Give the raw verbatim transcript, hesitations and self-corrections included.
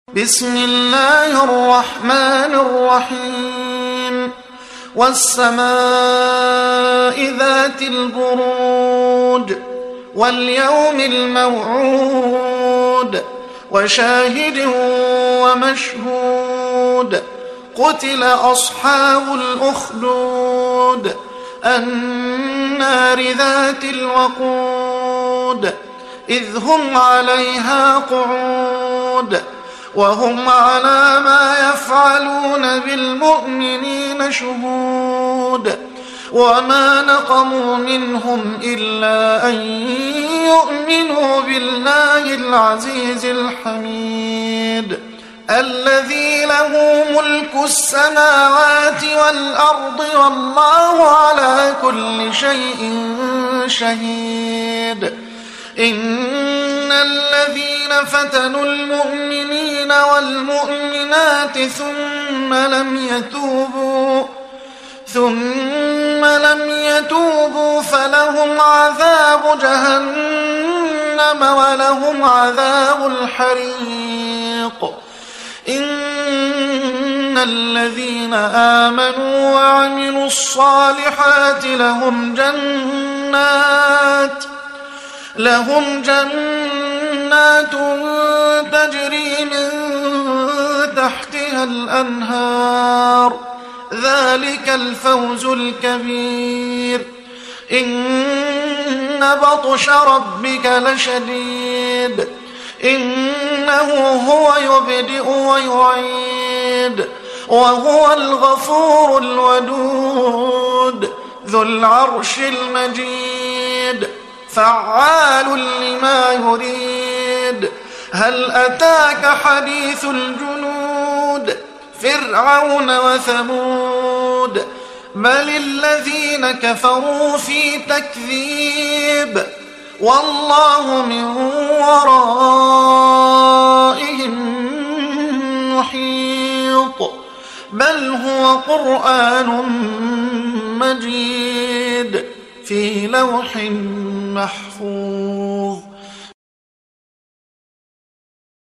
بسم الله الرحمن الرحيم والسماء ذات البروج واليوم الموعود وشاهد ومشهود قتل أصحاب الأخدود النار ذات الوقود إذ هم عليها قعود وهم على ما يفعلون بالمؤمنين شهود وما نقموا منهم إلا أن يؤمنوا بالله العزيز الحميد الذي له ملك السماوات والأرض والله على كل شيء شهيد إن الذين فتنوا المؤمنين والمؤمنات ثم لم يتوبوا ثم لم يتوبوا فلهم عذاب جهنم ولهم عذاب الحريق إن الذين آمنوا وعملوا الصالحات لهم جنات لهم جنات تجري من تحتها الأنهار ذلك الفوز الكبير إن بطش ربك لشديد إنه هو يبدئ ويعيد وهو الغفور الودود ذو العرش المجيد فعال لما يريد هل أتاك حديث الجنود فرعون وثمود بل الذين كفروا في تكذيب والله من ورائهم محيط بل هو قرآن مجيد في لوح محفوظ.